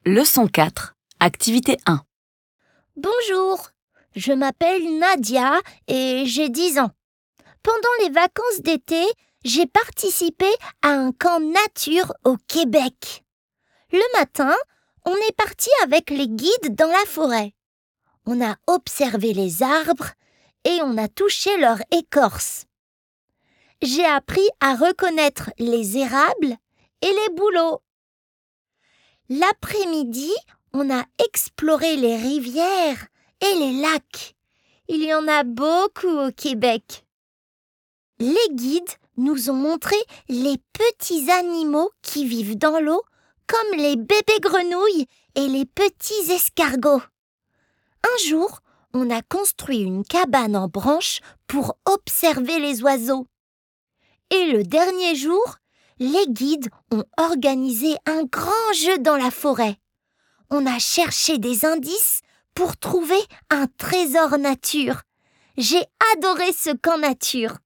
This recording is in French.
Leçon 4, activité 1. Bonjour, je m'appelle Nadia et j'ai 10 ans. Pendant les vacances d'été, j'ai participé à un camp nature au Québec. Le matin, on est parti avec les guides dans la forêt. On a observé les arbres et on a touché leur écorce. J'ai appris à reconnaître les érables et les bouleaux. L'après-midi, on a exploré les rivières et les lacs. Il y en a beaucoup au Québec. Les guides nous ont montré les petits animaux qui vivent dans l'eau, comme les bébés grenouilles et les petits escargots. Un jour, on a construit une cabane en branches pour observer les oiseaux. Et le dernier jour, les guides ont organisé un grand jeu dans la forêt. On a cherché des indices pour trouver un trésor nature. J'ai adoré ce camp nature.